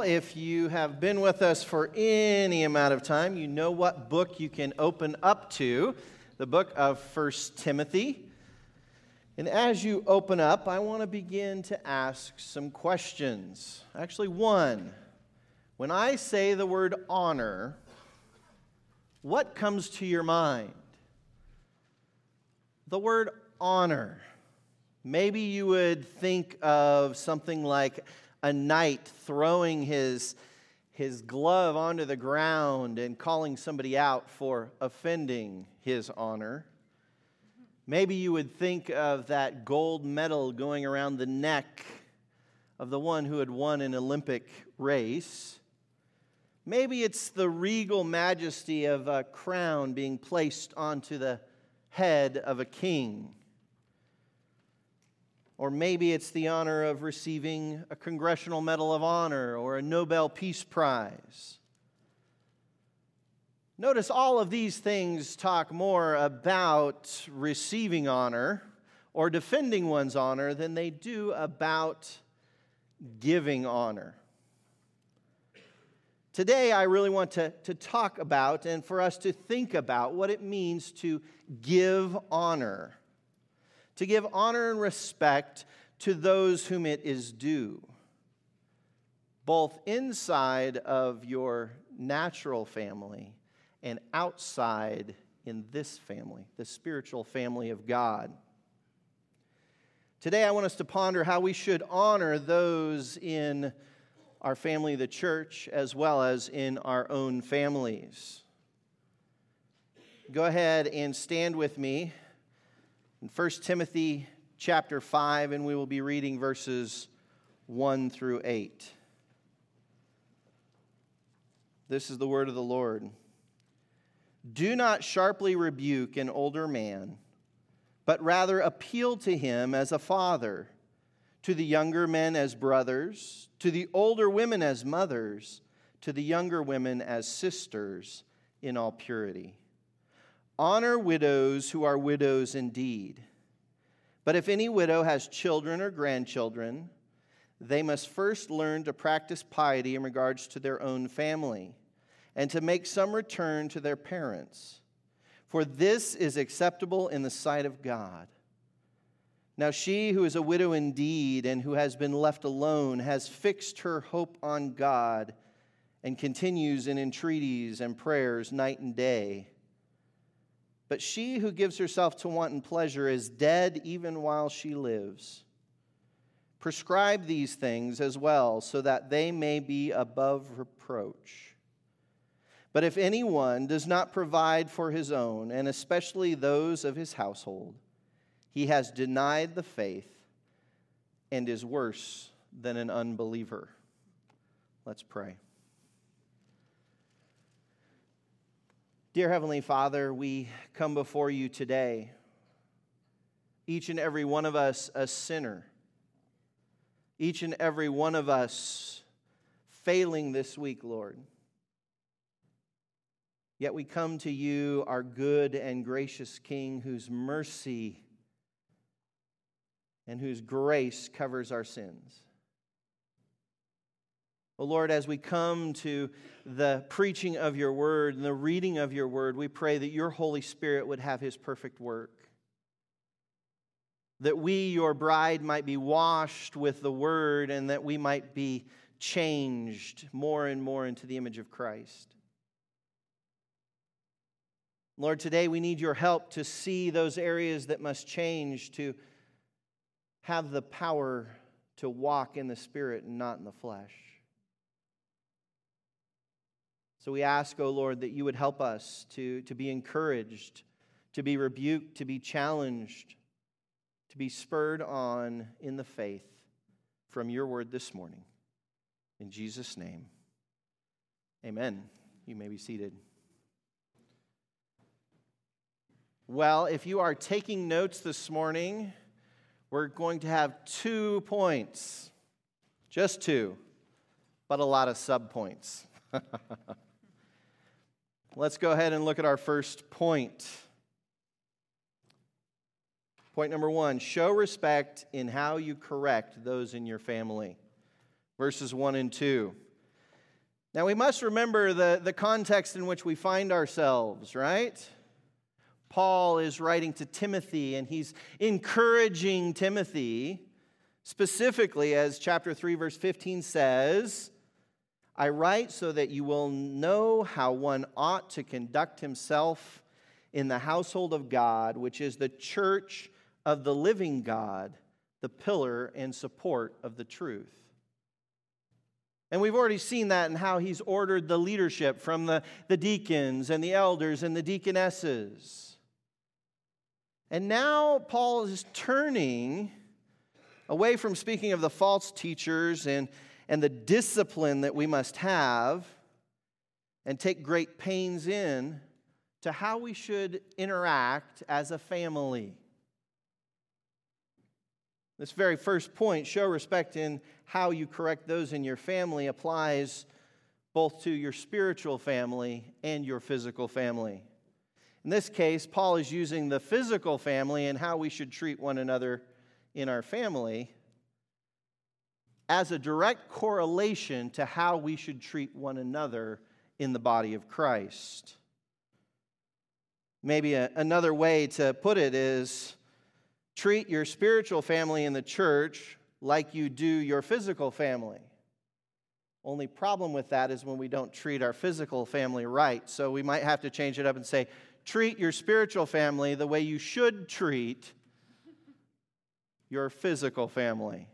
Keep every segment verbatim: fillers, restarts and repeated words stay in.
if you have been with us for any amount of time, you know what book you can open up to, the book of First Timothy. And as you open up, I want to begin to ask some questions. Actually, one. When I say the word honor, what comes to your mind? The word honor. Maybe you would think of something like a knight throwing his, his glove onto the ground and calling somebody out for offending his honor. Maybe you would think of that gold medal going around the neck of the one who had won an Olympic race. Maybe it's the regal majesty of a crown being placed onto the head of a king. Or maybe it's the honor of receiving a Congressional Medal of Honor or a Nobel Peace Prize. Notice all of these things talk more about receiving honor or defending one's honor than they do about giving honor. Today, I really want to, to talk about and for us to think about what it means to give honor. To give honor and respect to those whom it is due, both inside of your natural family and outside in this family, the spiritual family of God. Today, I want us to ponder how we should honor those in our family, the church, as well as in our own families. Go ahead and stand with me in First Timothy chapter five, and we will be reading verses one through eight. This is the word of the Lord. Do not sharply rebuke an older man, but rather appeal to him as a father, to the younger men as brothers, to the older women as mothers, to the younger women as sisters in all purity. Honor widows who are widows indeed. But if any widow has children or grandchildren, they must first learn to practice piety in regards to their own family, and to make some return to their parents. For this is acceptable in the sight of God. Now she who is a widow indeed and who has been left alone has fixed her hope on God and continues in entreaties and prayers night and day. But she who gives herself to wanton pleasure is dead even while she lives. Prescribe these things as well, so that they may be above reproach. But if anyone does not provide for his own, and especially those of his household, he has denied the faith and is worse than an unbeliever. Let's pray. Dear Heavenly Father, we come before you today, each and every one of us a sinner, each and every one of us failing this week, Lord. Yet we come to you, our good and gracious King, whose mercy and whose grace covers our sins. Oh Lord, as we come to the preaching of your word and the reading of your word, we pray that your Holy Spirit would have his perfect work. That we, your bride, might be washed with the word and that we might be changed more and more into the image of Christ. Lord, today we need your help to see those areas that must change, to have the power to walk in the Spirit and not in the flesh. So we ask, O Lord, that you would help us to, to be encouraged, to be rebuked, to be challenged, to be spurred on in the faith from your word this morning. In Jesus' name, amen. You may be seated. Well, if you are taking notes this morning, we're going to have two points. Just two, but a lot of subpoints. Let's go ahead and look at our first point. Point number one, show respect in how you correct those in your family. Verses one and two. Now, we must remember the, the context in which we find ourselves, right? Paul is writing to Timothy, and he's encouraging Timothy, specifically, as chapter three, verse fifteen says, I write so that you will know how one ought to conduct himself in the household of God, which is the church of the living God, the pillar and support of the truth. And we've already seen that in how he's ordered the leadership from the, the deacons and the elders and the deaconesses. And now Paul is turning away from speaking of the false teachers and, and the discipline that we must have and take great pains in to how we should interact as a family. This very first point, show respect in how you correct those in your family, applies both to your spiritual family and your physical family. In this case, Paul is using the physical family and how we should treat one another in our family as a direct correlation to how we should treat one another in the body of Christ. Maybe a, another way to put it is, treat your spiritual family in the church like you do your physical family. Only problem with that is when we don't treat our physical family right. So we might have to change it up and say, treat your spiritual family the way you should treat your physical family.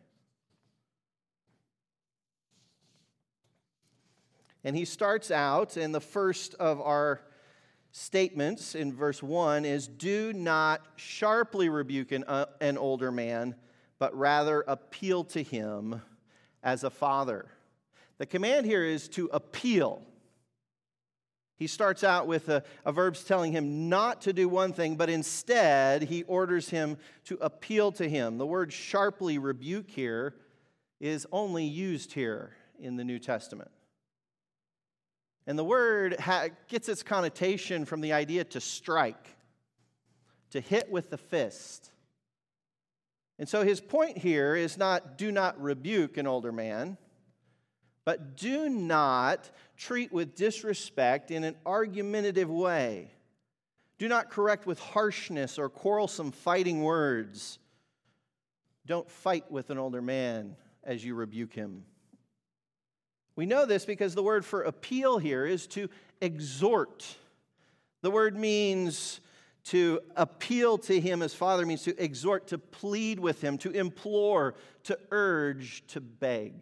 And he starts out, in the first of our statements in verse one is, do not sharply rebuke an, uh, an older man, but rather appeal to him as a father. The command here is to appeal. He starts out with a, a verb telling him not to do one thing, but instead he orders him to appeal to him. The word sharply rebuke here is only used here in the New Testament. And the word ha- gets its connotation from the idea to strike, to hit with the fist. And so his point here is not do not rebuke an older man, but do not treat with disrespect in an argumentative way. Do not correct with harshness or quarrelsome fighting words. Don't fight with an older man as you rebuke him. We know this because the word for appeal here is to exhort. The word means to appeal to him as father, means to exhort, to plead with him, to implore, to urge, to beg.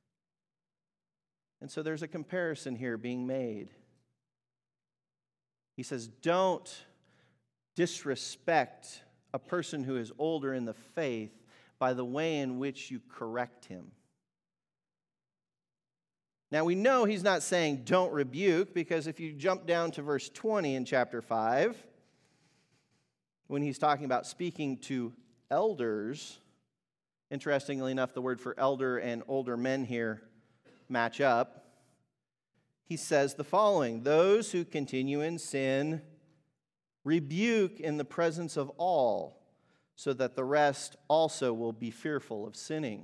And so there's a comparison here being made. He says, don't disrespect a person who is older in the faith by the way in which you correct him. Now, we know he's not saying don't rebuke, because if you jump down to verse twenty in chapter five, when he's talking about speaking to elders, interestingly enough, the word for elder and older men here match up. He says the following, those who continue in sin rebuke in the presence of all, so that the rest also will be fearful of sinning.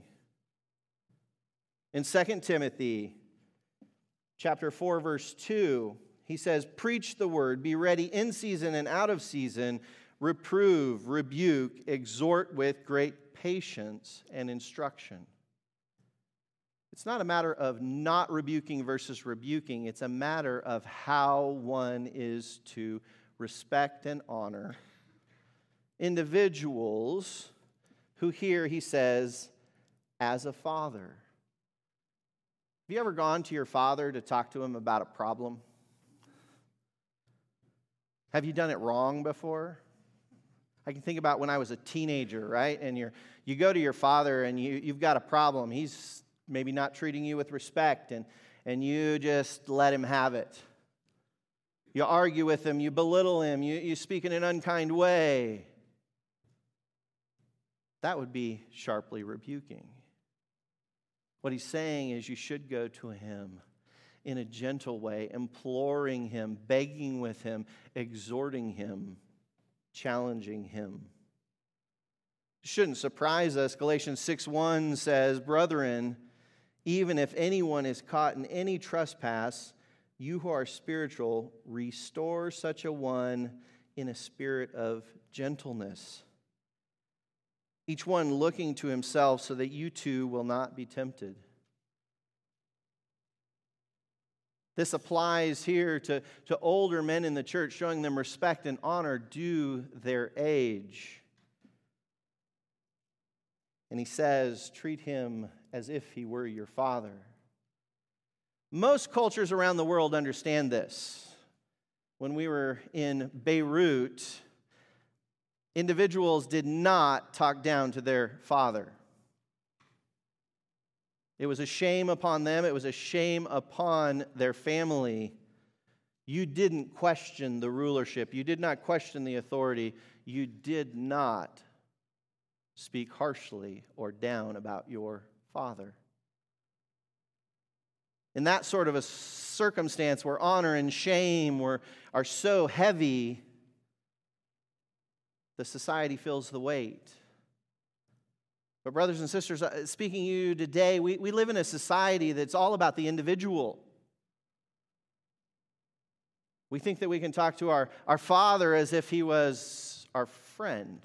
In Second Timothy chapter four, verse two, he says, preach the word, be ready in season and out of season, reprove, rebuke, exhort with great patience and instruction. It's not a matter of not rebuking versus rebuking. It's a matter of how one is to respect and honor individuals who here he says, as a father. Have you ever gone to your father to talk to him about a problem? Have you done it wrong before? I can think about when I was a teenager, right? And you're, you go to your father and you, you've got a problem. He's maybe not treating you with respect, and, and you just let him have it. You argue with him, you belittle him, you, you speak in an unkind way. That would be sharply rebuking. What he's saying is you should go to him in a gentle way, imploring him, begging with him, exhorting him, challenging him. It shouldn't surprise us. Galatians six one says, brethren, Even if anyone is caught in any trespass, you who are spiritual, restore such a one in a spirit of gentleness. Each one looking to himself so that you too will not be tempted. This applies here to, to older men in the church, showing them respect and honor due their age. And he says, treat him as if he were your father. Most cultures around the world understand this. When we were in Beirut, individuals did not talk down to their father. It was a shame upon them. It was a shame upon their family. You didn't question the rulership. You did not question the authority. You did not speak harshly or down about your father. In that sort of a circumstance where honor and shame were, are so heavy, the society feels the weight. But brothers and sisters, speaking to you today, we, we live in a society that's all about the individual. We think that we can talk to our, our father as if he was our friend.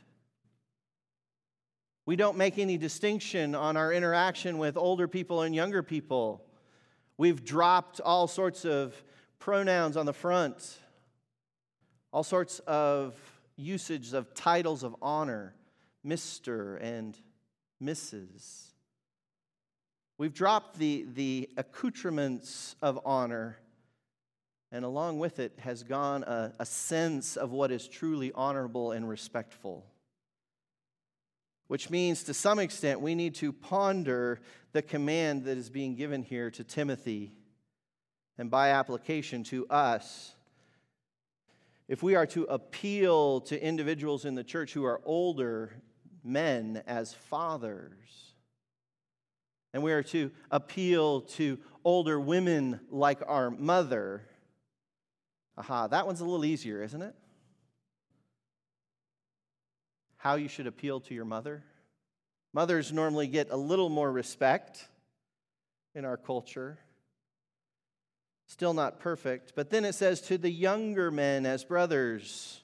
We don't make any distinction on our interaction with older people and younger people. We've dropped all sorts of pronouns on the front, all sorts of usage of titles of honor, Mister and Missus We've dropped the, the accoutrements of honor, and along with it has gone a, a sense of what is truly honorable and respectful. Which means, to some extent, we need to ponder the command that is being given here to Timothy, and by application to us. If we are to appeal to individuals in the church who are older men as fathers, and we are to appeal to older women like our mother, aha, that one's a little easier, isn't it? How you should appeal to your mother. Mothers normally get a little more respect in our culture. Still not perfect. But then it says to the younger men as brothers,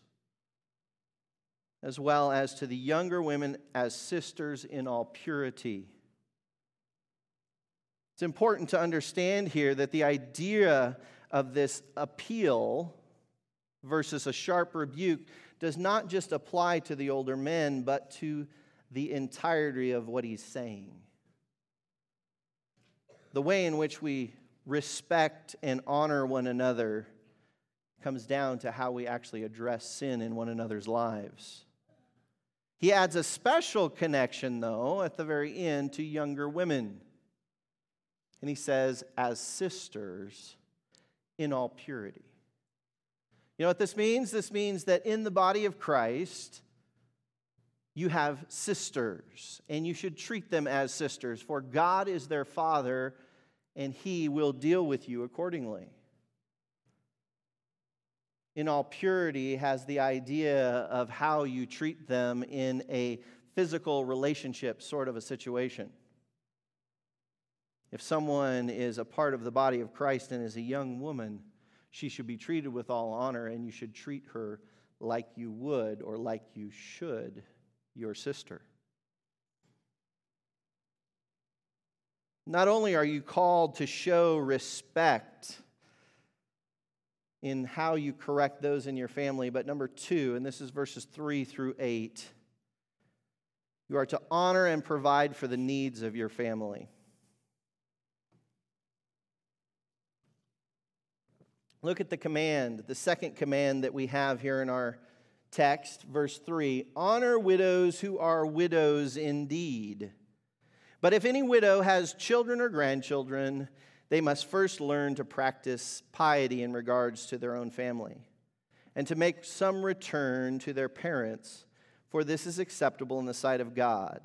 as well as to the younger women as sisters in all purity. It's important to understand here that the idea of this appeal versus a sharp rebuke does not just apply to the older men, but to the entirety of what he's saying. The way in which we respect and honor one another comes down to how we actually address sin in one another's lives. He adds a special connection, though, at the very end to younger women. And he says, as sisters in all purity. You know what this means? This means that in the body of Christ, you have sisters, and you should treat them as sisters, for God is their Father, and He will deal with you accordingly. In all purity has the idea of how you treat them in a physical relationship sort of a situation. If someone is a part of the body of Christ and is a young woman, she should be treated with all honor, and you should treat her like you would or like you should your sister. Not only are you called to show respect in how you correct those in your family, but number two, and this is verses three through eight, you are to honor and provide for the needs of your family. Look at the command, the second command that we have here in our text, verse three. Honor widows who are widows indeed. But if any widow has children or grandchildren, they must first learn to practice piety in regards to their own family, and to make some return to their parents, for this is acceptable in the sight of God.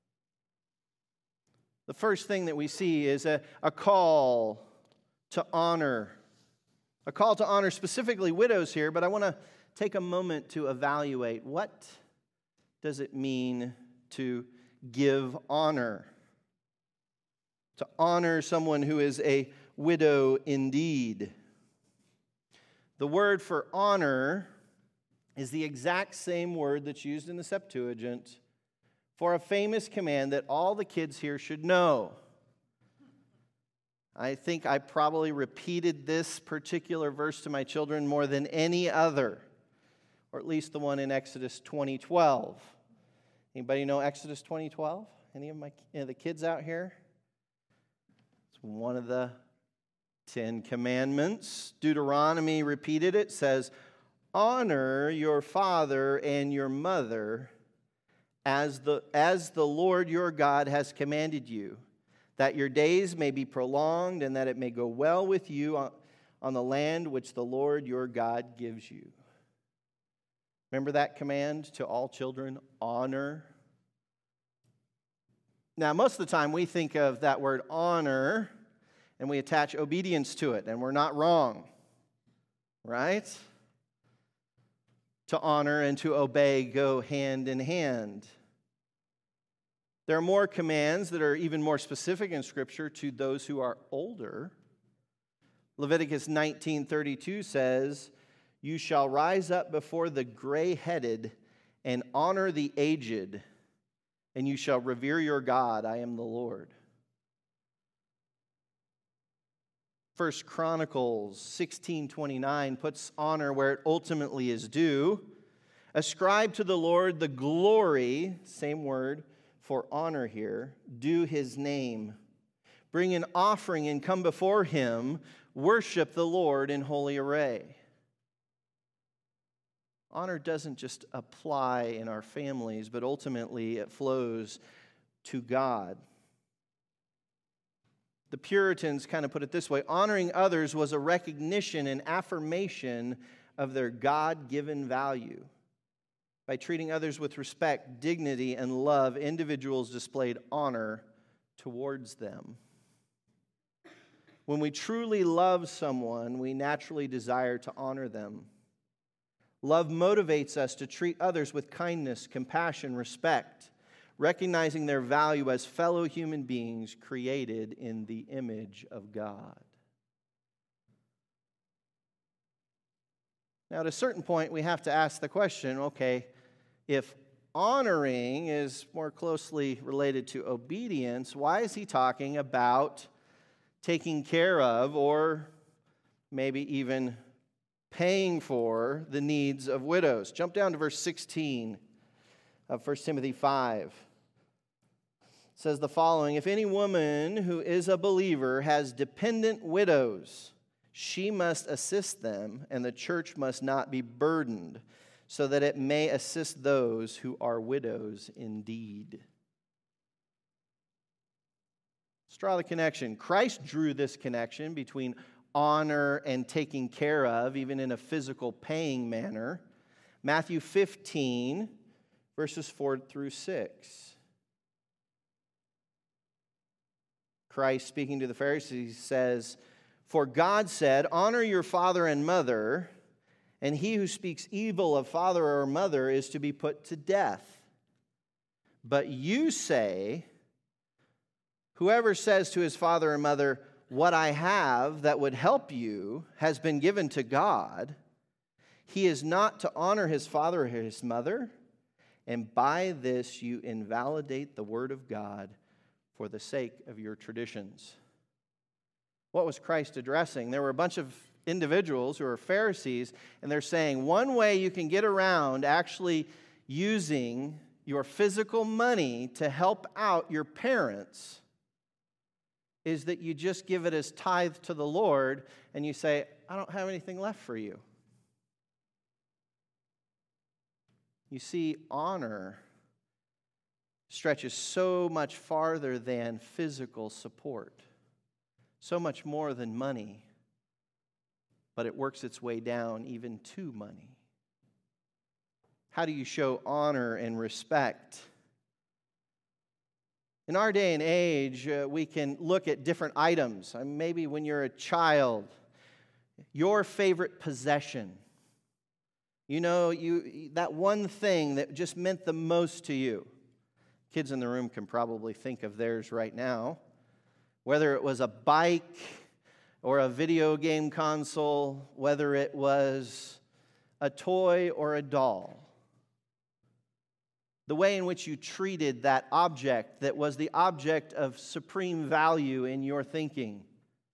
The first thing that we see is a, a call to honor. A call to honor specifically widows here, but I want to take a moment to evaluate what does it mean to give honor. to honor someone who is a widow indeed. The word for honor is the exact same word that's used in the Septuagint for a famous command that all the kids here should know. I think I probably repeated this particular verse to my children more than any other, or at least the one in Exodus twenty twelve. Anybody know Exodus twenty twelve? Any of my any of the kids out here? It's one of the Ten Commandments. Deuteronomy repeated it, says, honor your father and your mother as the, as the Lord your God has commanded you, that your days may be prolonged and that it may go well with you on, on the land which the Lord your God gives you. Remember that command to all children, honor? Now, most of the time we think of that word honor and we attach obedience to it, and we're not wrong, right? To honor and to obey go hand in hand. There are more commands that are even more specific in Scripture to those who are older. Leviticus nineteen thirty-two says, you shall rise up before the gray-headed and honor the aged, and you shall revere your God. I am the Lord. First Chronicles sixteen twenty-nine puts honor where it ultimately is due. Ascribe to the Lord the glory, same word for honor here, due his name. Bring an offering and come before him. Worship the Lord in holy array. Honor doesn't just apply in our families, but ultimately it flows to God. The Puritans kind of put it this way: honoring others was a recognition and affirmation of their God-given value. By treating others with respect, dignity, and love, individuals displayed honor towards them. When we truly love someone, we naturally desire to honor them. Love motivates us to treat others with kindness, compassion, respect, recognizing their value as fellow human beings created in the image of God. Now, at a certain point, we have to ask the question, okay, if honoring is more closely related to obedience, why is he talking about taking care of, or maybe even paying for, the needs of widows? Jump down to verse sixteen of First Timothy five. It says the following: if any woman who is a believer has dependent widows, she must assist them, and the church must not be burdened, so that it may assist those who are widows indeed. Let's draw the connection. Christ drew this connection between honor and taking care of, even in a physical paying manner. Matthew fifteen, verses four through six. Christ, speaking to the Pharisees, says, for God said, honor your father and mother, and he who speaks evil of father or mother is to be put to death. But you say, whoever says to his father or mother, what I have that would help you has been given to God, he is not to honor his father or his mother, and by this you invalidate the word of God for the sake of your traditions. What was Christ addressing? There were a bunch of individuals who are Pharisees, and they're saying one way you can get around actually using your physical money to help out your parents is that you just give it as tithe to the Lord, and you say, I don't have anything left for you. You see, honor stretches so much farther than physical support, so much more than money, but it works its way down even to money. How do you show honor and respect? In our day and age, uh, we can look at different items. I mean, maybe when you're a child, your favorite possession. You know, you that one thing that just meant the most to you. Kids in the room can probably think of theirs right now. Whether it was a bike or a video game console, whether it was a toy or a doll. The way in which you treated that object that was the object of supreme value in your thinking.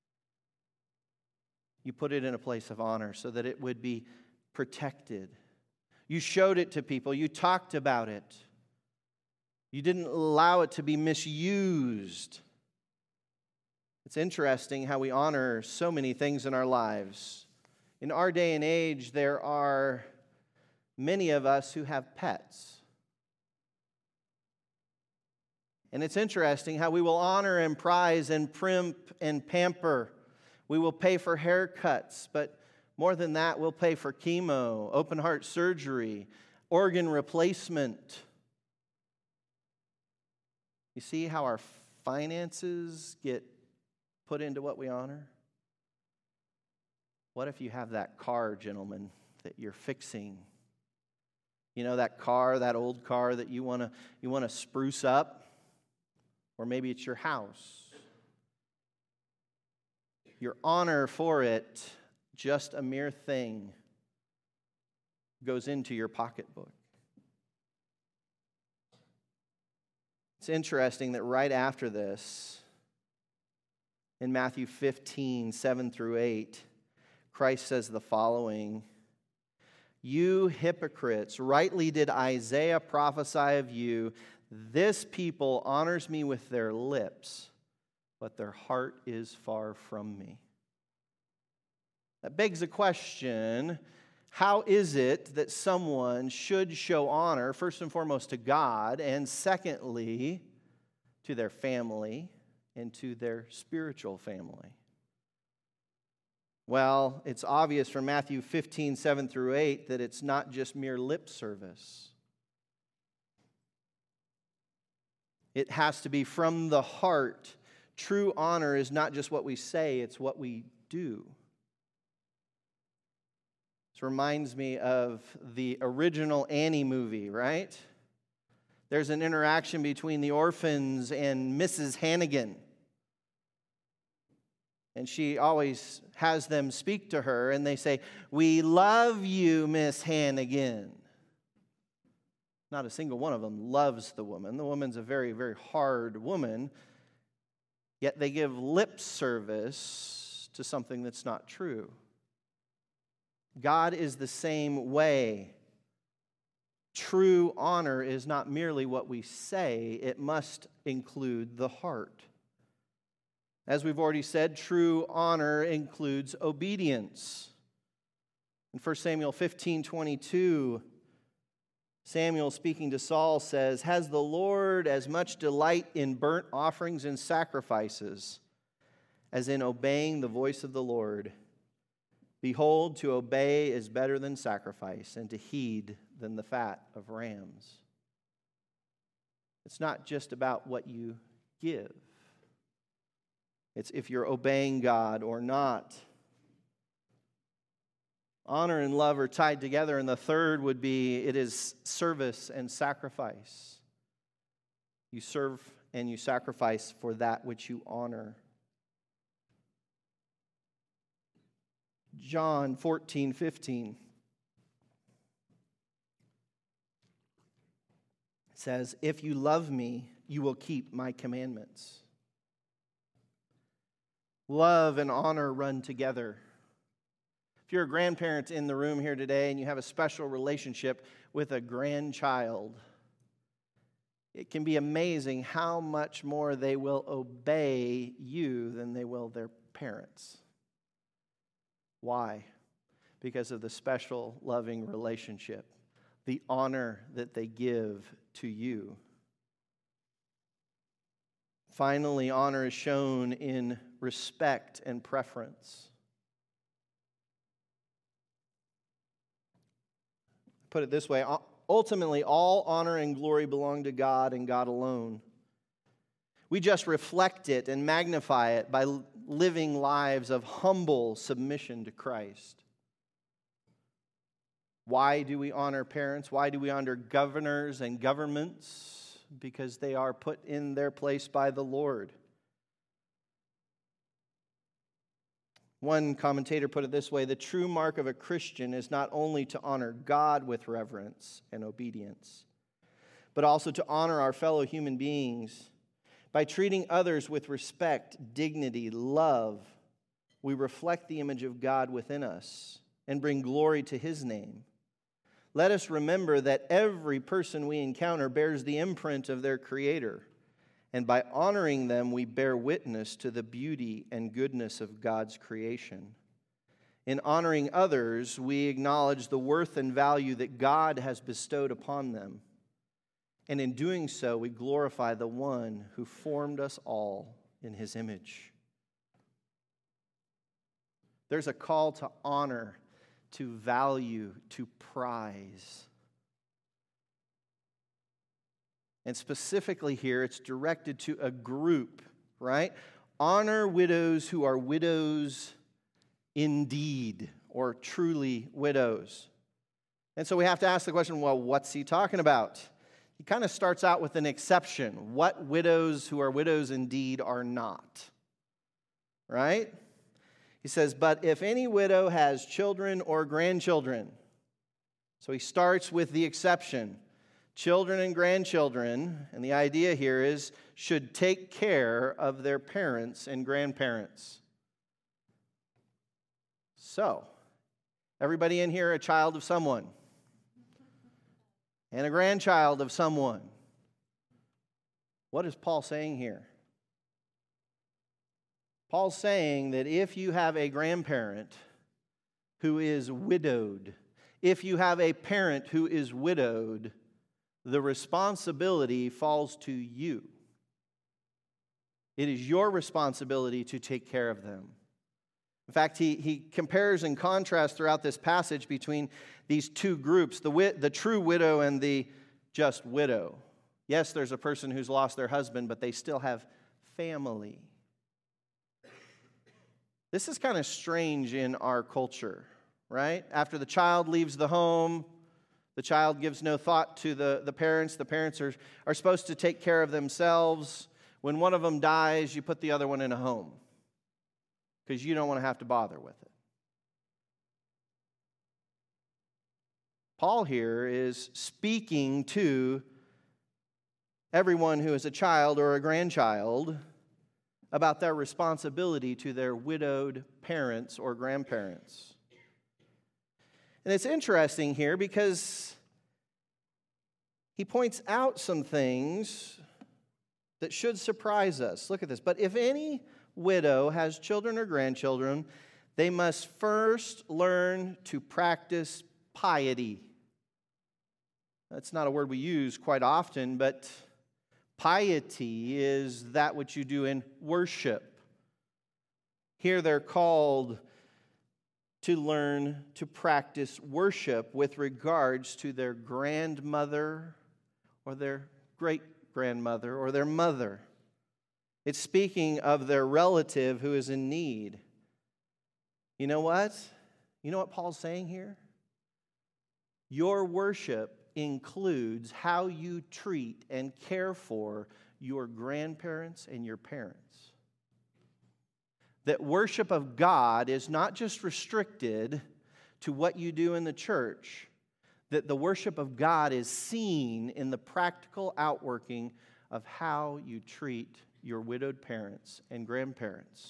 You put it in a place of honor so that it would be protected. You showed it to people. You talked about it. You didn't allow it to be misused. It's interesting how we honor so many things in our lives. In our day and age, there are many of us who have pets. And it's interesting how we will honor and prize and primp and pamper. We will pay for haircuts, but more than that, we'll pay for chemo, open heart surgery, organ replacement. You see how our finances get put into what we honor? What if you have that car, gentlemen, that you're fixing? You know, that car, that old car that you want to you want to spruce up? Or maybe it's your house. Your honor for it, just a mere thing, goes into your pocketbook. It's interesting that right after this, in Matthew fifteen, seven through eight, Christ says the following: "You hypocrites, rightly did Isaiah prophesy of you, this people honors me with their lips, but their heart is far from me." That begs the question, how is it that someone should show honor, first and foremost, to God, and secondly, to their family and to their spiritual family? Well, it's obvious from Matthew fifteen, seven through eight, that it's not just mere lip service. It has to be from the heart. True honor is not just what we say, it's what we do. This reminds me of the original Annie movie, right? There's an interaction between the orphans and Missus Hannigan. And she always has them speak to her, and they say, "We love you, Miss Hannigan." Not a single one of them loves the woman. The woman's a very, very hard woman. Yet they give lip service to something that's not true. God is the same way. True honor is not merely what we say, it must include the heart. As we've already said, true honor includes obedience. In First Samuel fifteen twenty-two, Samuel, speaking to Saul, says, "Has the Lord as much delight in burnt offerings and sacrifices as in obeying the voice of the Lord? Behold, to obey is better than sacrifice, and to heed than the fat of rams." It's not just about what you give. It's if you're obeying God or not. Honor and love are tied together, and the third would be it is service and sacrifice. You serve and you sacrifice for that which you honor. John fourteen fifteen says, "If you love me, you will keep my commandments." Love and honor run together. If you're a grandparent in the room here today and you have a special relationship with a grandchild, it can be amazing how much more they will obey you than they will their parents. Why? Because of the special, loving relationship, the honor that they give to you. Finally, honor is shown in respect and preference. Put it this way, ultimately all honor and glory belong to God and God alone. We just reflect it and magnify it by living lives of humble submission to Christ. Why do we honor parents? Why do we honor governors and governments? Because they are put in their place by the Lord. One commentator put it this way: the true mark of a Christian is not only to honor God with reverence and obedience, but also to honor our fellow human beings. By treating others with respect, dignity, love, we reflect the image of God within us and bring glory to His name. Let us remember that every person we encounter bears the imprint of their Creator, and by honoring them, we bear witness to the beauty and goodness of God's creation. In honoring others, we acknowledge the worth and value that God has bestowed upon them. And in doing so, we glorify the one who formed us all in His image. There's a call to honor, to value, to prize. And specifically here, it's directed to a group, right? Honor widows who are widows indeed, or truly widows. And so we have to ask the question, well, what's he talking about? He kind of starts out with an exception. What widows who are widows indeed are not, right? He says, but if any widow has children or grandchildren. So he starts with the exception. Children and grandchildren, and the idea here is, should take care of their parents and grandparents. So, everybody in here a child of someone, and a grandchild of someone. What is Paul saying here? Paul's saying that if you have a grandparent who is widowed, if you have a parent who is widowed, the responsibility falls to you. It is your responsibility to take care of them. In fact, he, he compares and contrasts throughout this passage between these two groups, the, wit, the true widow and the just widow. Yes, there's a person who's lost their husband, but they still have family. This is kind of strange in our culture, right? After the child leaves the home, the child gives no thought to the, the parents. The parents are, are supposed to take care of themselves. When one of them dies, you put the other one in a home because you don't want to have to bother with it. Paul here is speaking to everyone who is a child or a grandchild about their responsibility to their widowed parents or grandparents. And it's interesting here because he points out some things that should surprise us. Look at this. But if any widow has children or grandchildren, they must first learn to practice piety. That's not a word we use quite often, but piety is that which you do in worship. Here they're called to learn to practice worship with regards to their grandmother or their great-grandmother or their mother. It's speaking of their relative who is in need. You know what? You know what Paul's saying here? Your worship includes how you treat and care for your grandparents and your parents. That worship of God is not just restricted to what you do in the church, that the worship of God is seen in the practical outworking of how you treat your widowed parents and grandparents.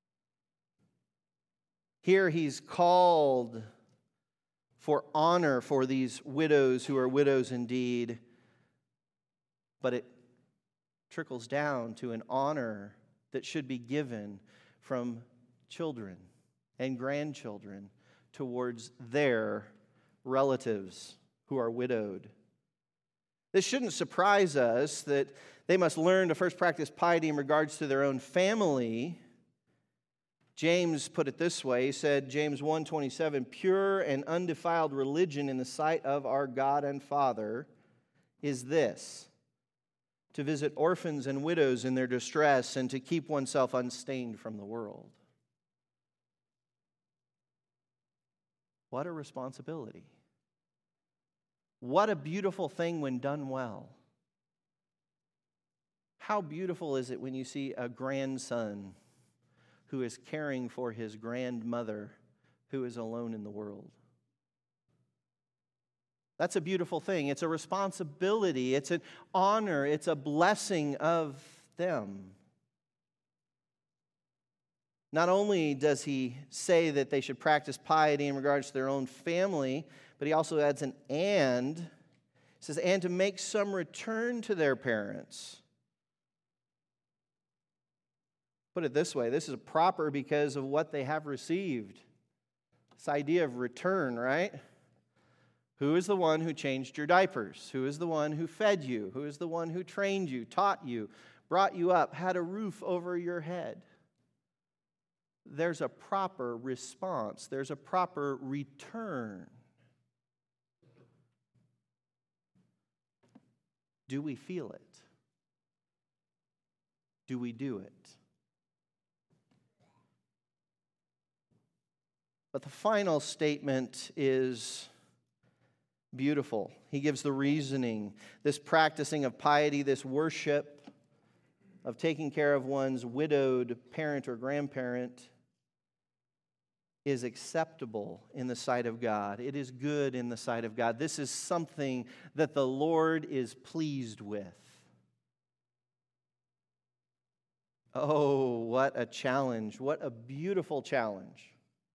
Here he's called for honor for these widows who are widows indeed, but it trickles down to an honor that should be given from children and grandchildren towards their relatives who are widowed. This shouldn't surprise us that they must learn to first practice piety in regards to their own family. James put it this way. He said, James one twenty-seven, pure and undefiled religion in the sight of our God and Father is this: to visit orphans and widows in their distress, and to keep oneself unstained from the world. What a responsibility. What a beautiful thing when done well. How beautiful is it when you see a grandson who is caring for his grandmother who is alone in the world. That's a beautiful thing. It's a responsibility. It's an honor. It's a blessing of them. Not only does he say that they should practice piety in regards to their own family, but he also adds an and. He says, and to make some return to their parents. Put it this way, this is proper because of what they have received. This idea of return, right? Who is the one who changed your diapers? Who is the one who fed you? Who is the one who trained you, taught you, brought you up, had a roof over your head? There's a proper response. There's a proper return. Do we feel it? Do we do it? But the final statement is beautiful. He gives the reasoning. This practicing of piety, this worship of taking care of one's widowed parent or grandparent is acceptable in the sight of God. It is good in the sight of God. This is something that the Lord is pleased with. Oh, what a challenge. What a beautiful challenge.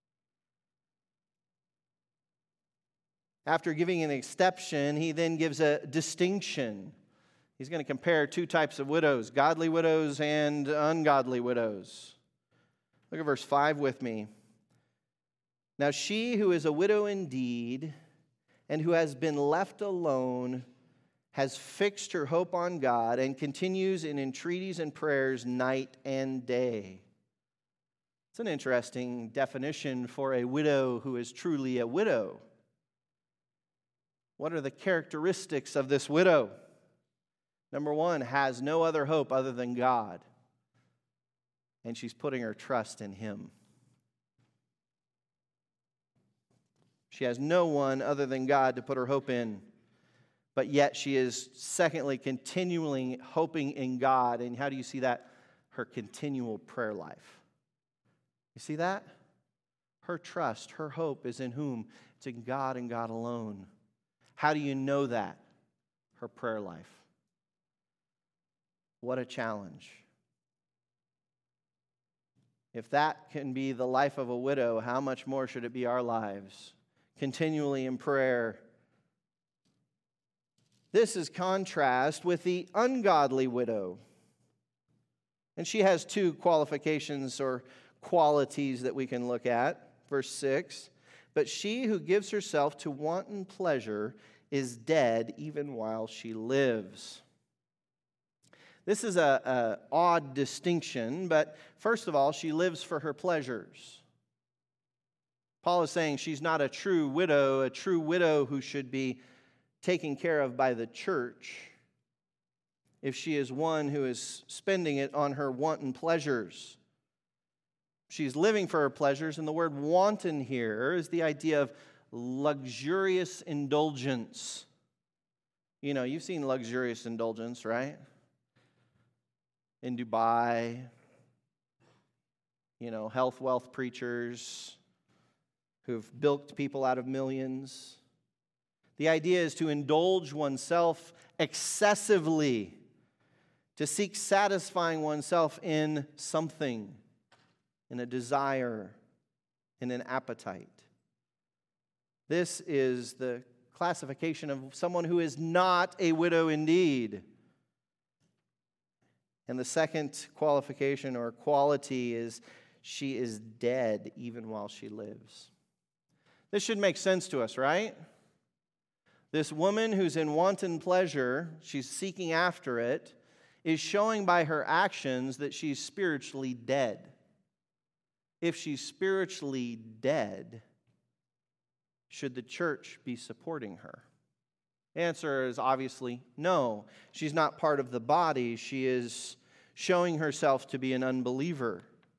After giving an exception, he then gives a distinction. He's going to compare two types of widows, godly widows and ungodly widows. Look at verse five with me. Now she who is a widow indeed, and who has been left alone, has fixed her hope on God, and continues in entreaties and prayers night and day. It's an interesting definition for a widow who is truly a widow. What are the characteristics of this widow? Number one, has no other hope other than God. And she's putting her trust in Him. She has no one other than God to put her hope in. But yet she is, secondly, continually hoping in God. And how do you see that? Her continual prayer life. You see that? Her trust, her hope is in whom? It's in God and God alone. How do you know that? Her prayer life. What a challenge. If that can be the life of a widow, how much more should it be our lives? Continually in prayer. This is contrast with the ungodly widow. And she has two qualifications or qualities that we can look at. Verse six, but she who gives herself to wanton pleasure is dead even while she lives. This is a, a odd distinction, but first of all, she lives for her pleasures. Paul is saying she's not a true widow, a true widow who should be taken care of by the church if she is one who is spending it on her wanton pleasures. She's living for her pleasures, and the word wanton here is the idea of luxurious indulgence. You know, you've seen luxurious indulgence, right? In Dubai, you know, health, wealth preachers who've bilked people out of millions. The idea is to indulge oneself excessively, to seek satisfying oneself in something, in a desire, in an appetite. This is the classification of someone who is not a widow indeed. And the second qualification or quality is she is dead even while she lives. This should make sense to us, right? This woman who's in wanton pleasure, she's seeking after it, is showing by her actions that she's spiritually dead. If she's spiritually dead, should the church be supporting her? The answer is obviously no. She's not part of the body. She is showing herself to be an unbeliever.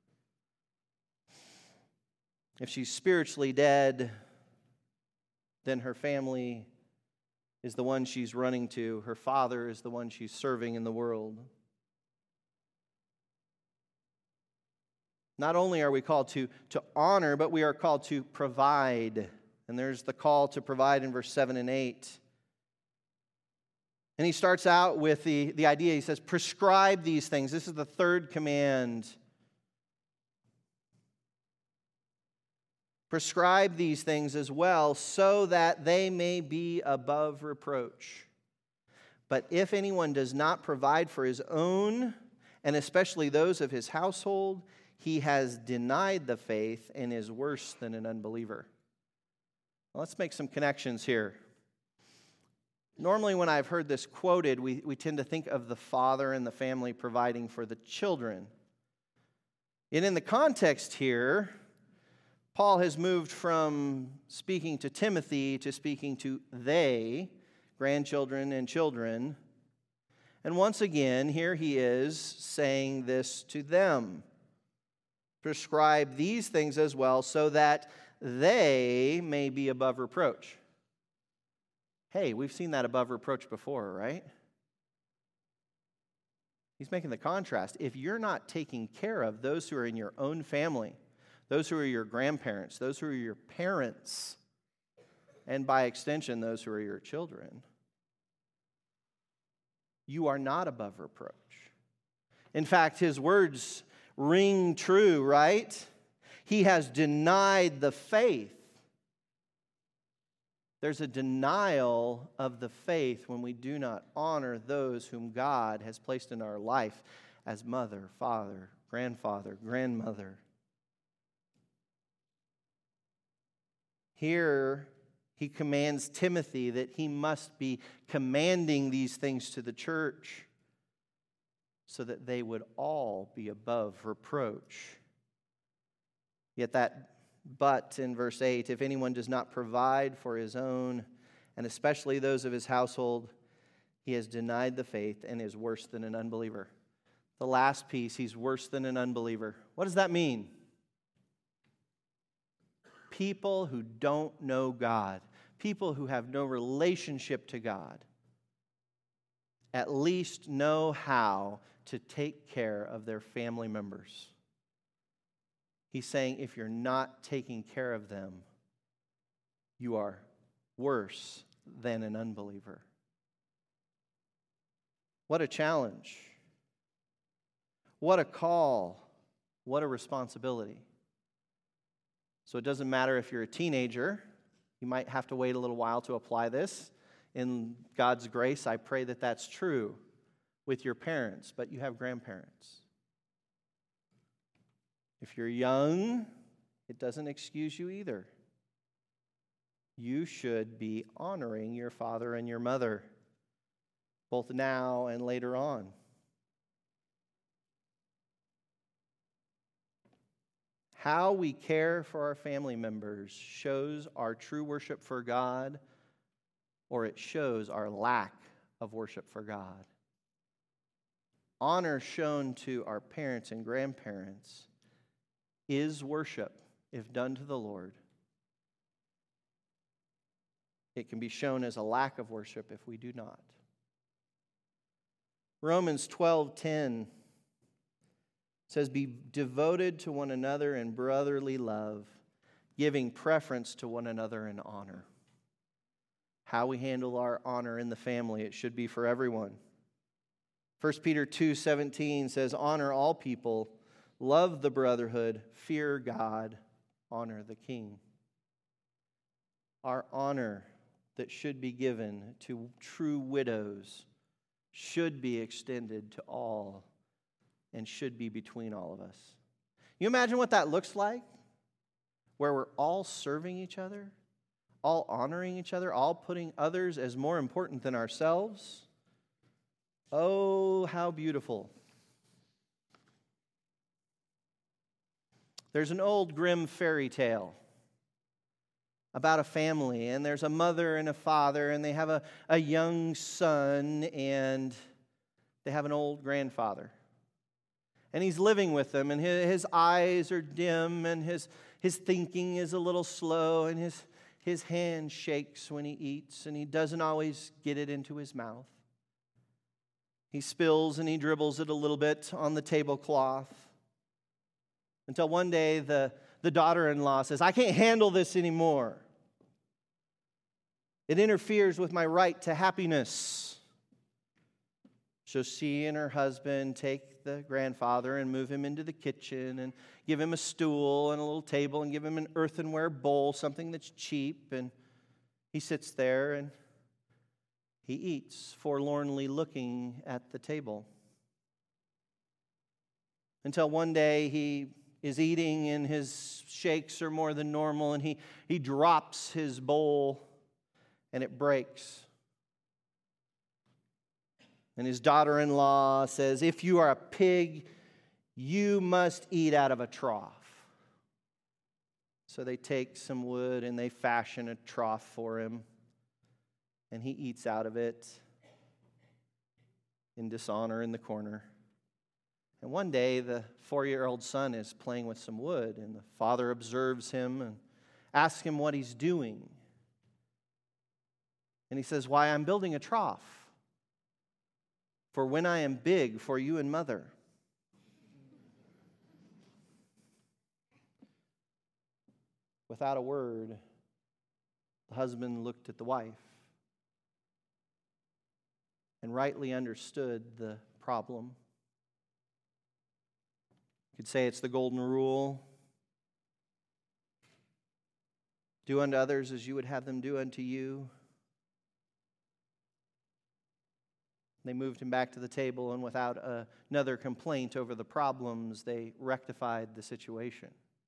If she's spiritually dead, then her family is the one she's running to. Her father is the one she's serving in the world. Not only are we called to, to honor, but we are called to provide. And there's the call to provide in verse seven and eight. And he starts out with the, the idea, he says, prescribe these things. This is the third command. Prescribe these things as well, so that they may be above reproach. But if anyone does not provide for his own, and especially those of his household, he has denied the faith and is worse than an unbeliever. Well, let's make some connections here. Normally, when I've heard this quoted, we, we tend to think of the father and the family providing for the children. And in the context here, Paul has moved from speaking to Timothy to speaking to they, grandchildren and children. And once again, here he is saying this to them. Prescribe these things as well, so that they may be above reproach. Hey, we've seen that above reproach before, right? He's making the contrast. If you're not taking care of those who are in your own family, those who are your grandparents, those who are your parents, and by extension, those who are your children, you are not above reproach. In fact, his words ring true, right? He has denied the faith. There's a denial of the faith when we do not honor those whom God has placed in our life as mother, father, grandfather, grandmother. Here, he commands Timothy that he must be commanding these things to the church so that they would all be above reproach. Yet that but in verse eight, if anyone does not provide for his own, and especially those of his household, he has denied the faith and is worse than an unbeliever. The last piece, he's worse than an unbeliever. What does that mean? People who don't know God, people who have no relationship to God, at least know how to take care of their family members. He's saying if you're not taking care of them, you are worse than an unbeliever. What a challenge. What a call. What a responsibility. So it doesn't matter if you're a teenager. You might have to wait a little while to apply this. In God's grace, I pray that that's true with your parents, but you have grandparents. If you're young, it doesn't excuse you either. You should be honoring your father and your mother, both now and later on. How we care for our family members shows our true worship for God, or it shows our lack of worship for God. Honor shown to our parents and grandparents is worship if done to the Lord. It can be shown as a lack of worship if we do not. Romans twelve ten says, be devoted to one another in brotherly love, giving preference to one another in honor. How we handle our honor in the family, it should be for everyone. First Peter two seventeen says, honor all people, love the brotherhood, fear God, honor the king. Our honor that should be given to true widows should be extended to all and should be between all of us. You imagine what that looks like? Where we're all serving each other, all honoring each other, all putting others as more important than ourselves. Oh, how beautiful. There's an old grim fairy tale about a family, and there's a mother and a father, and they have a, a young son, and they have an old grandfather. And he's living with them, and his, his eyes are dim, and his, his thinking is a little slow, and his, his hand shakes when he eats, and he doesn't always get it into his mouth. He spills and he dribbles it a little bit on the tablecloth. Until one day the, the daughter-in-law says, I can't handle this anymore. It interferes with my right to happiness. So she and her husband take the grandfather and move him into the kitchen and give him a stool and a little table and give him an earthenware bowl, something that's cheap. And he sits there and he eats, forlornly looking at the table. Until one day he is eating and his shakes are more than normal and he, he drops his bowl and it breaks. And his daughter-in-law says, if you are a pig, you must eat out of a trough. So they take some wood and they fashion a trough for him. And he eats out of it in dishonor in the corner. And one day, the four-year-old son is playing with some wood, and the father observes him and asks him what he's doing. And he says, why, I'm building a trough for when I am big for you and mother. Without a word, the husband looked at the wife and rightly understood the problem. You could say it's the golden rule. Do unto others as you would have them do unto you. They moved him back to the table, and without a, another complaint over the problems, they rectified the situation.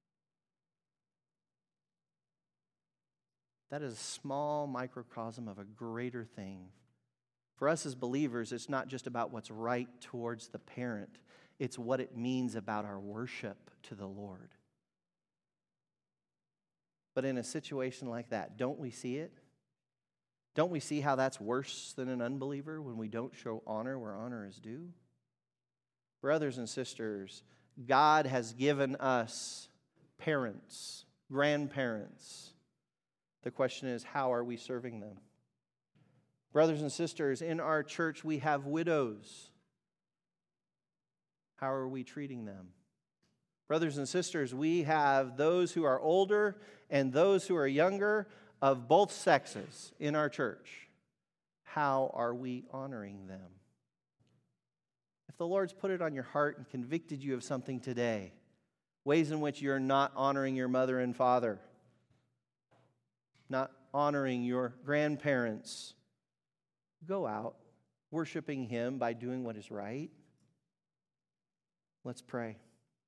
That is a small microcosm of a greater thing. For us as believers, it's not just about what's right towards the parent. It's what it means about our worship to the Lord. But in a situation like that, don't we see it? Don't we see how that's worse than an unbeliever when we don't show honor where honor is due? Brothers and sisters, God has given us parents, grandparents. The question is, how are we serving them? Brothers and sisters, in our church we have widows. How are we treating them? Brothers and sisters, we have those who are older and those who are younger of both sexes in our church. How are we honoring them? If the Lord's put it on your heart and convicted you of something today, ways in which you're not honoring your mother and father, not honoring your grandparents, go out worshiping Him by doing what is right. Let's pray.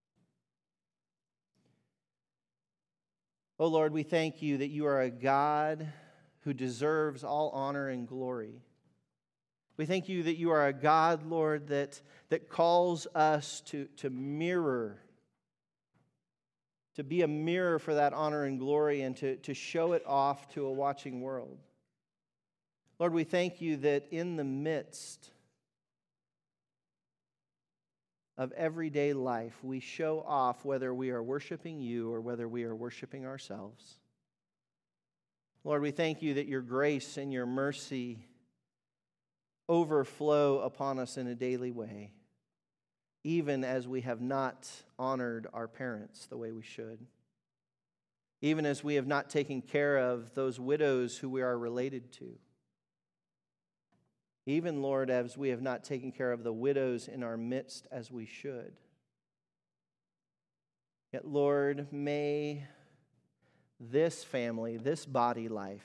Oh Lord, we thank you that you are a God who deserves all honor and glory. We thank you that you are a God, Lord, that, that calls us to, to mirror, to be a mirror for that honor and glory and to, to show it off to a watching world. Lord, we thank you that in the midst of everyday life, we show off whether we are worshiping you or whether we are worshiping ourselves. Lord, we thank you that your grace and your mercy overflow upon us in a daily way, even as we have not honored our parents the way we should, even as we have not taken care of those widows who we are related to. Even, Lord, as we have not taken care of the widows in our midst as we should. Yet, Lord, may this family, this body life,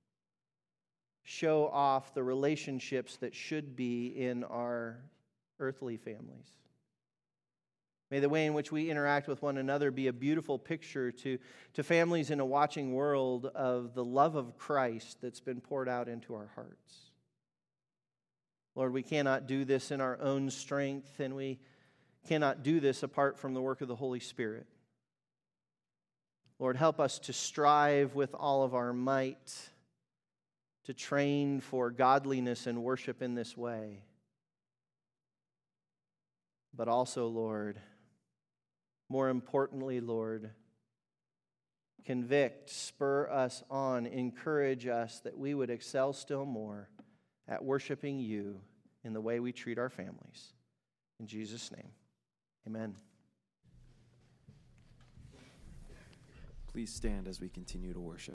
show off the relationships that should be in our earthly families. May the way in which we interact with one another be a beautiful picture to, to families in a watching world of the love of Christ that's been poured out into our hearts. Lord, we cannot do this in our own strength, and we cannot do this apart from the work of the Holy Spirit. Lord, help us to strive with all of our might to train for godliness and worship in this way. But also, Lord, more importantly, Lord, convict, spur us on, encourage us that we would excel still more at worshiping you in the way we treat our families. In Jesus' name, amen. Please stand as we continue to worship.